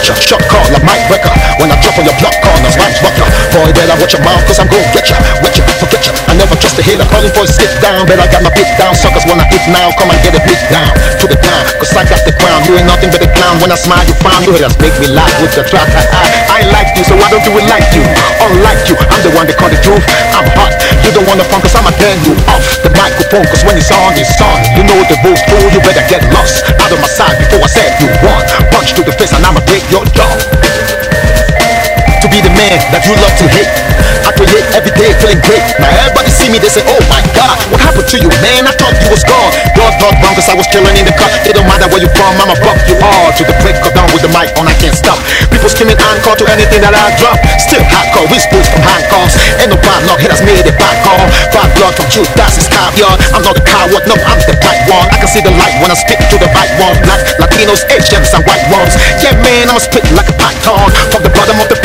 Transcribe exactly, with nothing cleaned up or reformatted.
ya. Shot call like Mike Wrecker. When I drop on your block corners, rhymes rocker. Boy, better watch your mouth, cause I'm gon' get ya. Wet ya, forget ya. I never trust a hater, calling for a sit down. Bet I got my bit down. Suckers wanna hit now, come and get it bit down. To the ground, cause I got the crown. You ain't nothing but a clown. When I smile, you frown. You haters make me laugh with the trap. I ain't like you, so I don't do it like you. Unlike you, I'm the one that call the truth. I'm hot, you don't wanna fun, cause I'ma turn you off the microphone, cause when it's on, it's on. You know the rules, fool, you better get lost out of my side before I said you won. Punch to the face and I'ma break your jaw. To be the man that you love to hate, I create every day feeling great. Now everybody see me, they say, oh my God, what happened to you, man? I thought you was gone. God not wrong, cause I was chilling in the cut. It don't matter where you from, I'ma buck you all to the break of dawn with the mic on, I can't stop. People screaming encore to anything that I drop. Still hardcore, whispers from handcuffs. Ain't no bad luck, haters made it back on. Bad blood from Judas Iscariot. I'm not a coward, no, I'm the right one. I can see the light when I spit to the right one. Black, Latinos, Asians, and white ones. Yeah, man, I'ma spit like a python. From the bottom of the